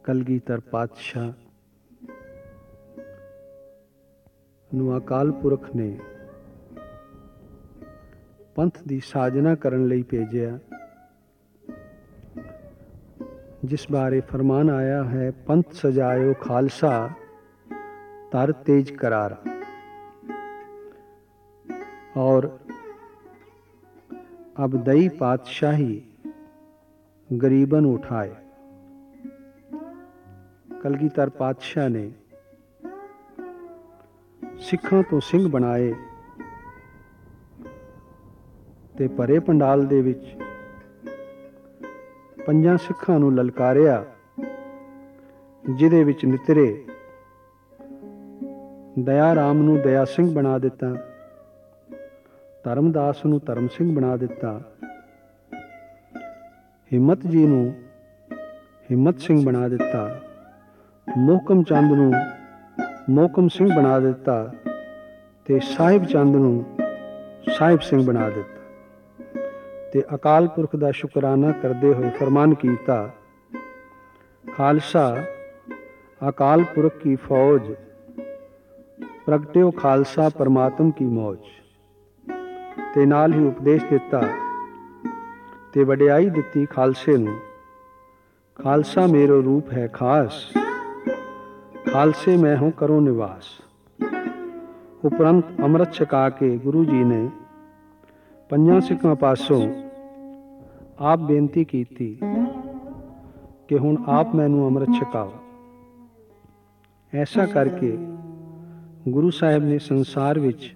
ਕਲਗੀਧਰ ਪਾਤਸ਼ਾਹ ਨੂੰ ਅਕਾਲ ਪੁਰਖ ਨੇ ਪੰਥ ਦੀ ਸਾਜਨਾ ਕਰਨ ਲਈ ਭੇਜਿਆ, ਜਿਸ ਬਾਰੇ ਫਰਮਾਨ ਆਇਆ ਹੈ, ਪੰਥ ਸਜਾਇਓ ਖਾਲਸਾ ਧਰ ਤੇਜ करारा। और अब दई पातशाही गरीबन उठाए। कलगीधर पातशाह ने सिखां तो सिंह बनाए ते भरे पंडाल दे विच ਪੰਜਾਂ ਸਿੱਖਾਂ ਨੂੰ ਲਲਕਾਰਿਆ, ਜਿਹਦੇ ਵਿੱਚ ਨਿਤਰੇ ਦਇਆ ਰਾਮ ਨੂੰ ਦਇਆ ਸਿੰਘ ਬਣਾ ਦਿੱਤਾ, ਧਰਮਦਾਸ ਨੂੰ ਧਰਮ ਸਿੰਘ ਬਣਾ ਦਿੱਤਾ, ਹਿੰਮਤ ਜੀ ਨੂੰ ਹਿੰਮਤ ਸਿੰਘ ਬਣਾ ਦਿੱਤਾ, ਮੋਹਕਮ ਚੰਦ ਨੂੰ ਮੋਹਕਮ ਸਿੰਘ ਬਣਾ ਦਿੱਤਾ ਤੇ ਸਾਹਿਬ ਚੰਦ ਨੂੰ ਸਾਹਿਬ ਸਿੰਘ ਬਣਾ ਦਿੱਤਾ। ਤੇ ਅਕਾਲ ਪੁਰਖ ਦਾ ਸ਼ੁਕਰਾਨਾ ਕਰਦੇ ਹੋਏ ਫਰਮਾਨ ਕੀਤਾ, ਖਾਲਸਾ ਅਕਾਲ ਪੁਰਖ ਕੀ ਫੌਜ, ਪ੍ਰਗਟਿਓ ਖਾਲਸਾ ਪਰਮਾਤਮ ਕੀ ਮੌਜ। ਤੇ ਨਾਲ ਹੀ ਉਪਦੇਸ਼ ਦਿੱਤਾ ਤੇ ਵਡਿਆਈ ਦਿੱਤੀ ਖਾਲਸੇ ਨੂੰ, ਖਾਲਸਾ ਮੇਰੋ ਰੂਪ ਹੈ ਖਾਸ, ਖਾਲਸੇ ਮੈਂ ਹੂੰ ਕਰੋ ਨਿਵਾਸ। ਉਪਰੰਤ ਅੰਮ੍ਰਿਤ ਛਕਾ ਕੇ ਗੁਰੂ ਜੀ ਨੇ ਪੰਜਾਂ ਸਿੱਖਾਂ ਪਾਸੋਂ ਆਪ ਬੇਨਤੀ ਕੀਤੀ ਕਿ ਹੁਣ ਆਪ ਮੈਨੂੰ ਅੰਮ੍ਰਿਤ ਛਕਾਓ। ਐਸਾ ਕਰਕੇ ਗੁਰੂ ਸਾਹਿਬ ਨੇ ਸੰਸਾਰ ਵਿੱਚ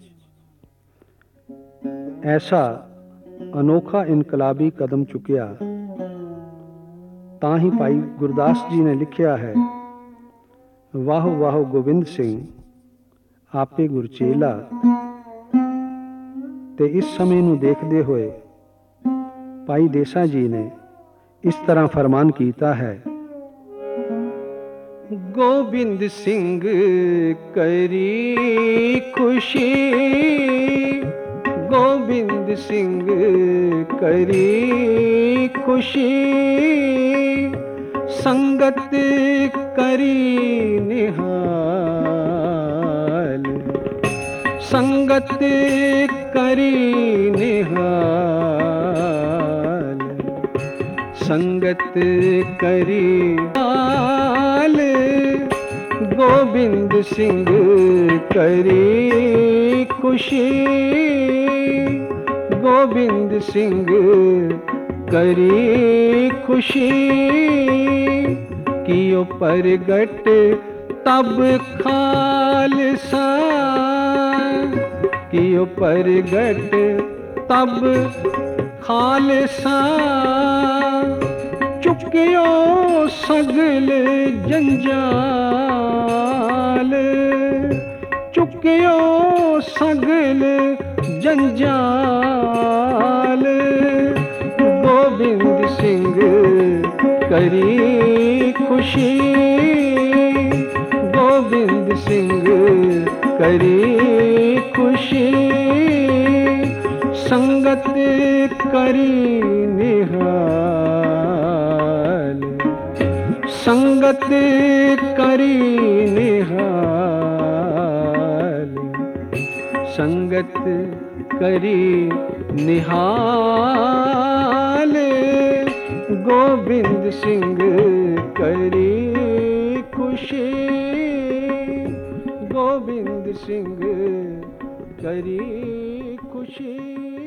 ਐਸਾ ਅਨੋਖਾ ਇਨਕਲਾਬੀ ਕਦਮ ਚੁੱਕਿਆ। ਤਾਂ ਹੀ ਭਾਈ ਗੁਰਦਾਸ ਜੀ ਨੇ ਲਿਖਿਆ ਹੈ, ਵਾਹ ਵਾਹ ਗੋਬਿੰਦ ਸਿੰਘ ਆਪੇ ਗੁਰਚੇਲਾ। ਤੇ ਇਸ ਸਮੇਂ ਨੂੰ ਦੇਖਦੇ ਹੋਏ ਭਾਈ ਦੇਸਾ ਜੀ ਨੇ ਇਸ ਤਰ੍ਹਾਂ ਫਰਮਾਨ ਕੀਤਾ ਹੈ, ਗੋਬਿੰਦ ਸਿੰਘ ਕਰੀ ਖੁਸ਼ੀ, ਗੋਬਿੰਦ ਸਿੰਘ ਕਰੀ ਖੁਸ਼ੀ, ਸੰਗਤ ਕਰੀ ਨਿਹਾਲ, ਸੰਗਤ ਕਰੀ ਨਿਹਾਲ, ਸੰਗਤ ਕਰੀ ਨਿਹਾਲ। ਗੋਬਿੰਦ ਸਿੰਘ ਕਰੀ ਖੁਸ਼ੀ, ਗੋਬਿੰਦ ਸਿੰਘ ਕਰੀ ਖੁਸ਼ੀ, ਕੀਓ ਪ੍ਰਗਟ ਤਬ ਖਾਲਸਾ, ਕੀਓ ਪ੍ਰਗਟ ਤਬ ਖਾਲਸਾ, ਚੁੱਕਿਓ ਸਗਲ ਜੰਜਾਲ, ਚੁੱਕਿਓ ਸਗਲ ਜੰਜਾਲ। ਗੋਬਿੰਦ ਸਿੰਘ ਕਰੀ ਖੁਸ਼ੀ, ਗੋਬਿੰਦ ਸਿੰਘ ਕਰੀ ਖੁਸ਼ੀ, ਸੰਗਤ ਕਰੀ ਨਿਹਾਲ, ਸੰਗਤ ਕਰੀ ਨਿਹਾਲ, ਸੰਗਤ ਕਰੀ ਨਿਹਾਲ। ਗੋਬਿੰਦ ਸਿੰਘ ਕਰੀ ਖੁਸ਼ੀ, ਗੋਬਿੰਦ ਸਿੰਘ ਕਰੀ ਖੁਸ਼ੀ।